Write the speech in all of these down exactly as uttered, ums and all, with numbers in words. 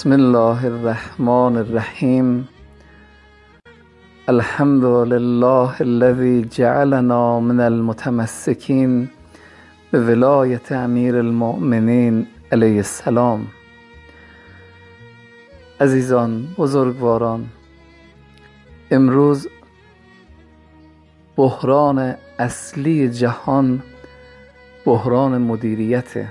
بسم الله الرحمن الرحیم. الحمد لله الذي جعلنا من المتمسکین به ولایت امیر المؤمنین علیه السلام. عزیزان، بزرگواران، امروز بحران اصلی جهان بحران مدیریته.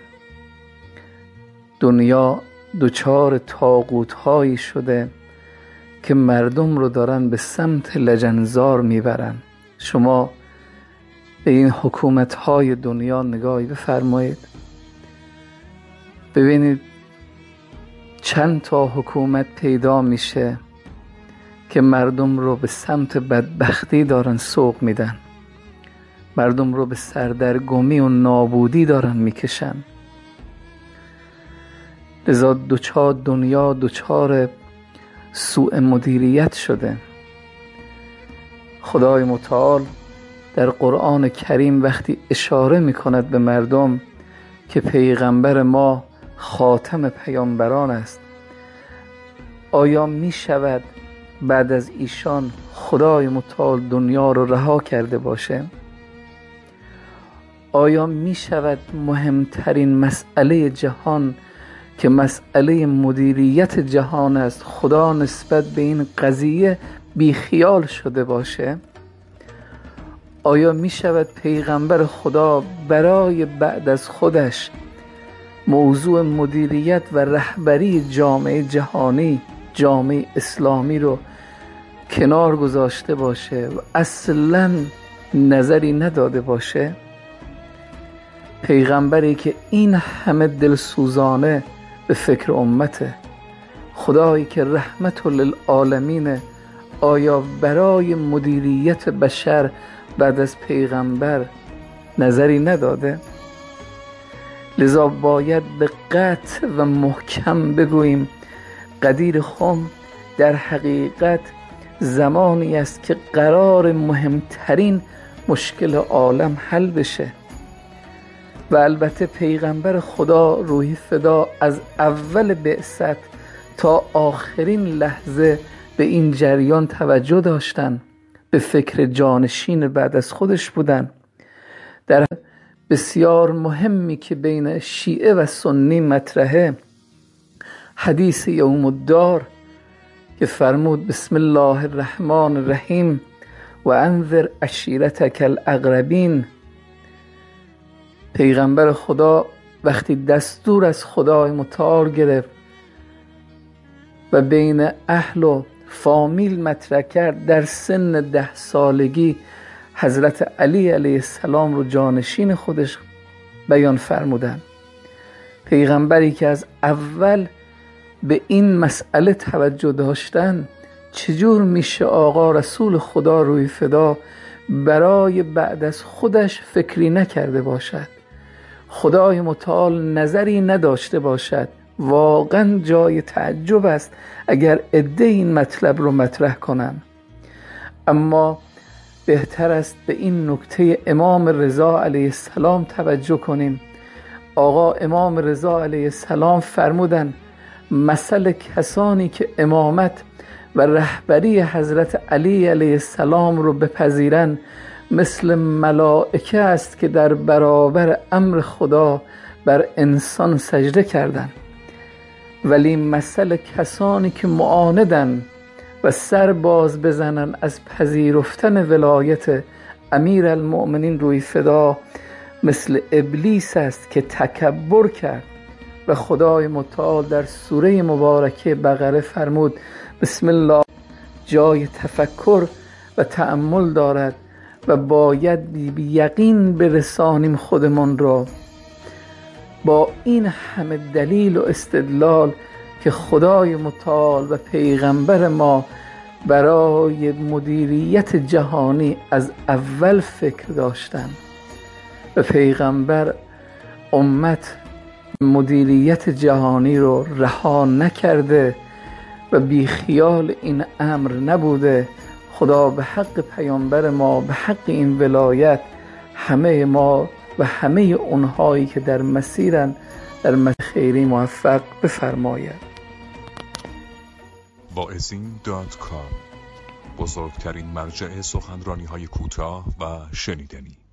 دنیا دچار طاغوت‌هایی شده که مردم رو دارن به سمت لجنزار میبرن. شما به این حکومت‌های دنیا نگاهی بفرمایید، ببینید چند تا حکومت پیدا میشه که مردم رو به سمت بدبختی دارن سوق میدن، مردم رو به سردرگمی و نابودی دارن میکشن. لذا دوچار دنیا دوچار سوء مدیریت شده. خدای متعال در قرآن کریم وقتی اشاره میکند به مردم که پیغمبر ما خاتم پیامبران است، آیا میشود بعد از ایشان خدای متعال دنیا رو رها کرده باشه؟ آیا میشود مهمترین مسئله جهان که مسئله مدیریت جهان است خدا نسبت به این قضیه بیخیال شده باشه؟ آیا می شود پیغمبر خدا برای بعد از خودش موضوع مدیریت و رهبری جامعه جهانی، جامعه اسلامی رو کنار گذاشته باشه و اصلا نظری نداده باشه؟ پیغمبری که این همه دلسوزانه به فکر امته، خدایی که رحمت للعالمینه، آیا برای مدیریت بشر بعد از پیغمبر نظری نداده؟ لذا باید به قطع و محکم بگوییم قدیر خم در حقیقت زمانی است که قرار مهمترین مشکل عالم حل بشه. و البته پیغمبر خدا روحی فدا از اول بعثت تا آخرین لحظه به این جریان توجه داشتن، به فکر جانشین بعد از خودش بودن. در بسیار مهمی که بین شیعه و سنی مطرحه، حدیث یوم الدار که فرمود بسم الله الرحمن الرحیم و انذر عشیرتک الاقربین. پیغمبر خدا وقتی دستور از خدای متعال گرفت و بین اهل و فامیل مطرح کرد، در سن ده سالگی حضرت علی علیه السلام رو جانشین خودش بیان فرمودن. پیغمبری که از اول به این مسئله توجه داشتن، چجور میشه آقا رسول خدا روی فدا برای بعد از خودش فکری نکرده باشد، خدای متعال نظری نداشته باشد؟ واقعا جای تعجب است اگر عده این مطلب رو مطرح کنن. اما بهتر است به این نکته امام رضا علیه السلام توجه کنیم. آقا امام رضا علیه السلام فرمودن مثل کسانی که امامت و رهبری حضرت علی علیه السلام رو بپذیرن مثل ملائکه است که در برابر امر خدا بر انسان سجده کردن، ولی مثل کسانی که معاندن و سر باز بزنن از پذیرفتن ولایت امیر المؤمنین روی فدا مثل ابلیس است که تکبر کرد. و خدای متعال در سوره مبارکه بقره فرمود بسم الله جای تفکر و تأمل دارد و باید بی یقین برسانیم خودمان را با این همه دلیل و استدلال که خدای متعال و پیغمبر ما برای مدیریت جهانی از اول فکر داشتن و پیغمبر امت مدیریت جهانی رو رها نکرده و بی خیال این امر نبوده. خدا به حق پیامبر ما، به حق این ولایت، همه ما و همه اونهایی که در مسیرن در مسیر خیری موفق بفرماید. واعظین دات کام، بزرگترین مرجع سخنرانی های کوتاه و شنیدنی.